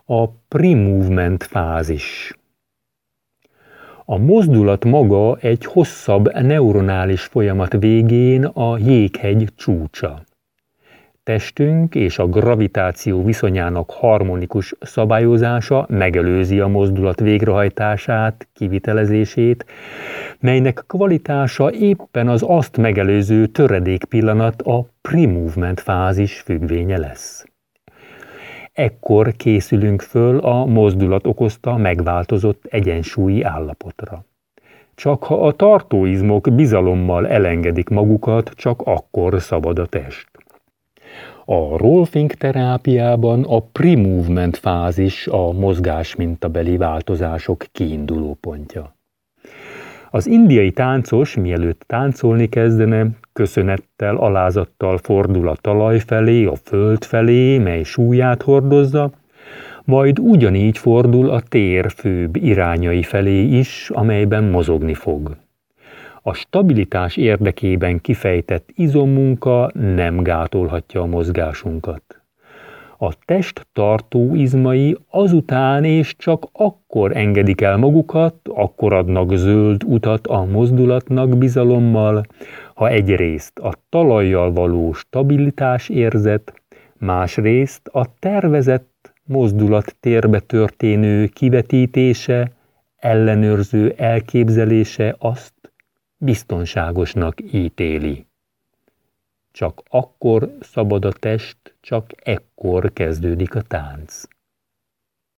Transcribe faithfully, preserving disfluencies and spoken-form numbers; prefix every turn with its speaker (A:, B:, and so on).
A: A pre-movement fázis. A mozdulat maga egy hosszabb neuronális folyamat végén a jéghegy csúcsa. Testünk és a gravitáció viszonyának harmonikus szabályozása megelőzi a mozdulat végrehajtását, kivitelezését, melynek kvalitása éppen az azt megelőző töredék pillanat, a pre-movement fázis függvénye lesz. Ekkor készülünk föl a mozdulat okozta megváltozott egyensúlyi állapotra. Csak ha a tartóizmok bizalommal elengedik magukat, csak akkor szabad a test. A rolfing terápiában a pre-movement fázis a mozgásmintabeli változások kiindulópontja. Az indiai táncos, mielőtt táncolni kezdene, köszönettel, alázattal fordul a talaj felé, a föld felé, mely súlyát hordozza, majd ugyanígy fordul a tér főbb irányai felé is, amelyben mozogni fog. A stabilitás érdekében kifejtett izommunka nem gátolhatja a mozgásunkat. A test tartó izmai azután és csak akkor engedik el magukat, akkor adnak zöld utat a mozdulatnak bizalommal, ha egyrészt a talajjal való stabilitás érzet, másrészt a tervezett mozdulat térbe történő kivetítése, ellenőrző elképzelése azt biztonságosnak ítéli. Csak akkor szabad a test, csak ekkor kezdődik a tánc.